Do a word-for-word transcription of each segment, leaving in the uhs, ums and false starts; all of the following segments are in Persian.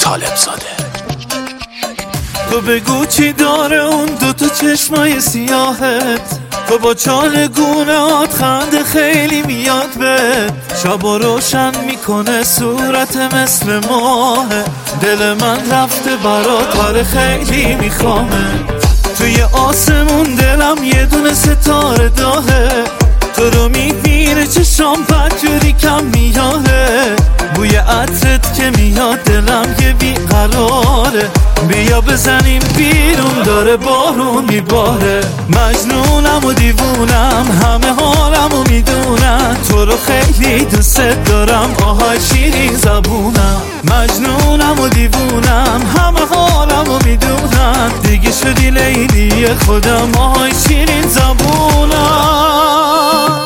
طالب زاده. تو بگو چی داره اون دو تا چشمای سیاهت، تو با چالگونهات خنده خیلی میاد به شب و روشن میکنه صورت مثل ماه. دل من رفته برات آره خیلی میخوامه، توی آسمون دلم یه دونه ستاره داهه، تو رو میبینه چشام بدجوری کم میاهه، بوی عطرت که میاد دلم یه بیقراره، بیا بزنیم بیرون داره بارون میباره. مجنونم و دیوونم همه حالم و میدونم، تو رو خیلی دوست دارم آهای شیرین زبونم. مجنونم و دیوونم همه حالم و میدونم، دیگه شدی لیلی خودم آهای شیرین زبونم.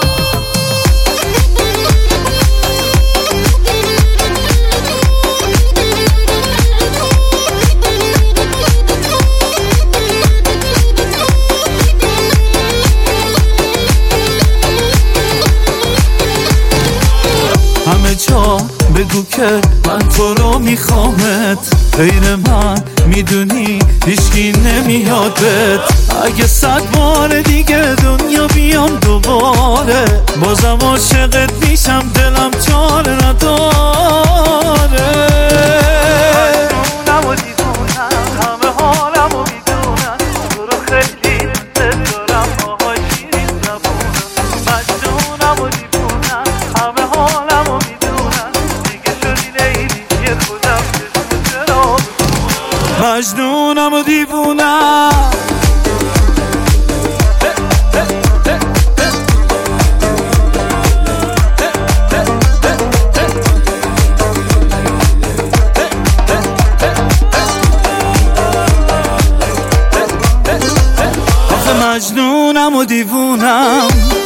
همه جا بگو که من تو رو میخوامت، غیر من میدونی هیچکی نمیاد بهت. اگه صد بار دیگه دنیا بیام دوباره، بازم عاشقت میشم دلم چاره نداره. مجنونم و دیوونم همه حالم و میدونم، تو رو خیلی دوست دارم آهای شیرین زبونم. مجنونم و دیوونم همه حالم و میدونم، دیگه شدی لیلی خودم چرا مجنونم و دیوونم. مجنونم و دیوونم.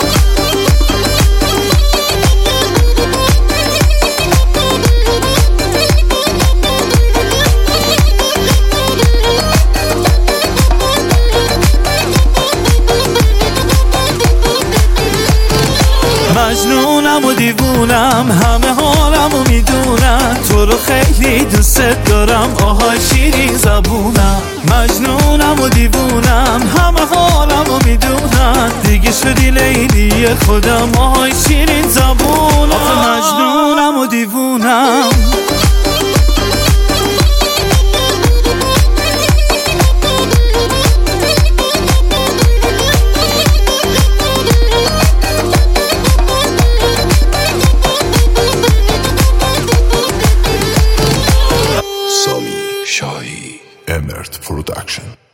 مجنونم و دیوونم همه حالم و میدونم، تو رو خیلی دوست دارم آهای شیرین زبونم. مجنونم و دیوونم همه حالم و میدونم، دیگه شدی لیلی خودم آهای شیرین زبونم. مجنونم و دیوونم. سامی شاهی، امرت پروداکشن.